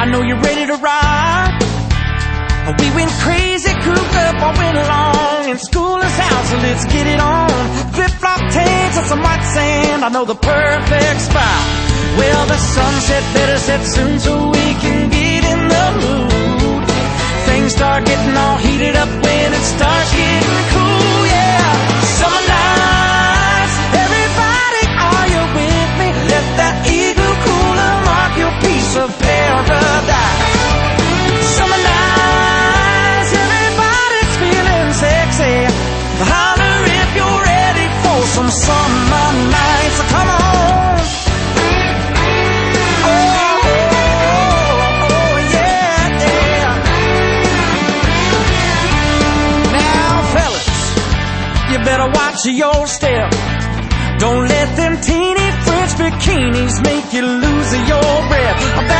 know you're ready to ride. We went crazy, cooped up all winter long, and school is out, so let's get it on. Flip-flop tanks and some white sand, I know the perfect spot. Well, the sunset better set soon so we can get in the mood. Things start getting all heated up when it starts getting cool, yeah. Summer nights, everybody, are you with me? Let that igloo cooler mark your piece of paradise. Summer nights, everybody's feeling sexy. Holler if you're ready for some summer nights. So come on. Oh, yeah, yeah. Now, fellas, you better watch your step. Don't let them teeny French bikinis make you lose your breath.